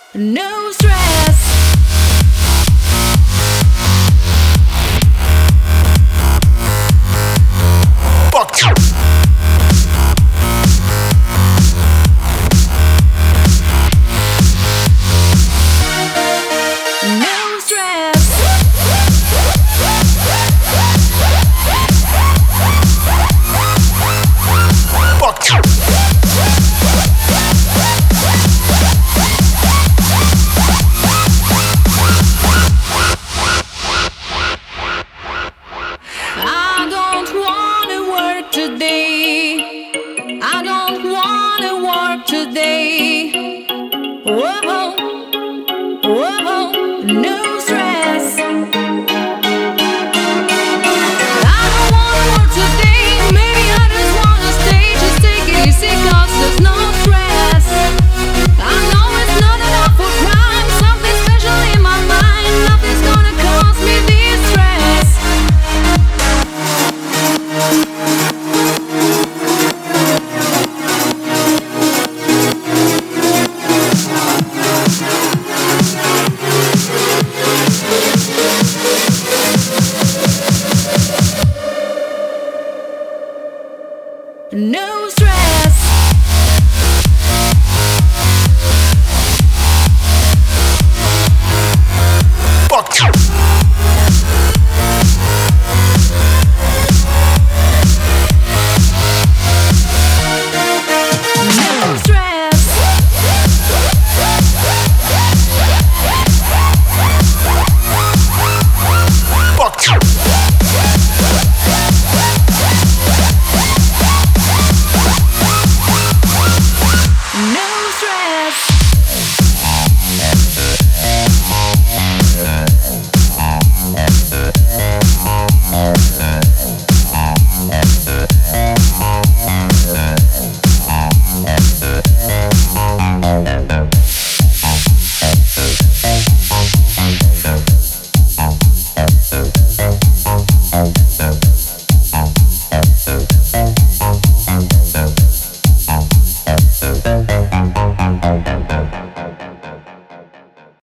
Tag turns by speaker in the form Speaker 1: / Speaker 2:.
Speaker 1: No stress.
Speaker 2: Fuck you.
Speaker 1: No stress.
Speaker 2: Fuck you.
Speaker 1: I don't wanna work today. I don't wanna work today. Whoa, whoa, no stress. I don't wanna work today. Maybe I just wanna stay. Just take it easy 'cause there's no stress. I know it's not enough for crime. Something special in my mind. Nothing's gonna cause me this stress. No stress.
Speaker 2: Fuck you.
Speaker 1: No stress.
Speaker 2: Fuck you.
Speaker 1: No stress.